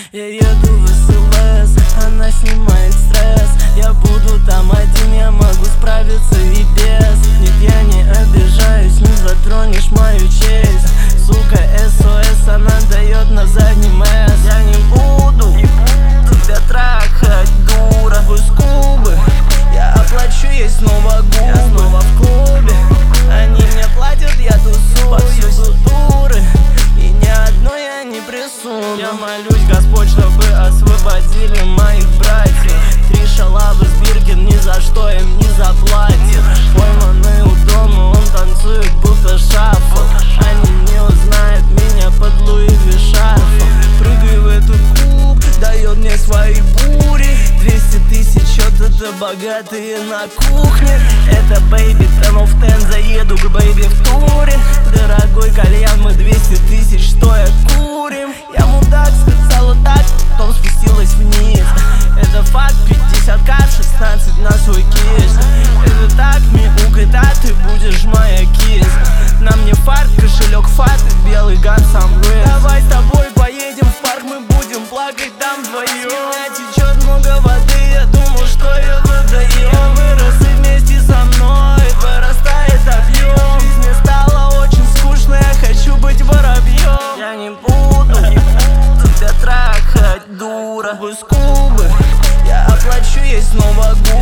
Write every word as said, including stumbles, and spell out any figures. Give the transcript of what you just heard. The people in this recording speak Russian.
Я еду в СЛС, она снимает стресс. Я буду там один, я могу справиться и без. Нет, я не обижаюсь, не затронешь мою честь. Сука, СОС, она дает на заднем эс. Я не буду тебя трахать, дура. Пусть кубы, я оплачу, ей снова губы. Я снова в клубе, они мне платят, я тусую. Повсюду дуры, и ни одной я не присуну. Я молюсь, Господь, чтобы освободили моих братьев. Три шалавы с Биркин, ни за что им не заплатят. Пойманный у дома, он танцует будто шафл. Они не узнают меня под Луи Ви шарфом. Прыгай в эту куб, дает мне свои бури. Двести тысяч, что-то богатые на кухне. Это бэйби, ten of ten, заеду к бэйби в туре. Дорогой кальян, мы двести тысяч стоя курим. Я мудак, сказала так, потом спустилась вниз. Это факт, пятьдесят ка, шестнадцать на свой кисть. Это так, мяукай, да, ты будешь моя кисть. На мне фарт, кошелек фат и белый ган сам рейс. Давай с тобой поедем в парк, мы будем плакать там вдвоем. С меня течет много воды, я думал, что я выдаю. Вырос и вместе со мной вырастает объем. Жизнь мне стала очень скучной, я хочу быть воробьем. Я не буду тебя трахать, дура. Пусть кубы, я оплачу, ей снова губы.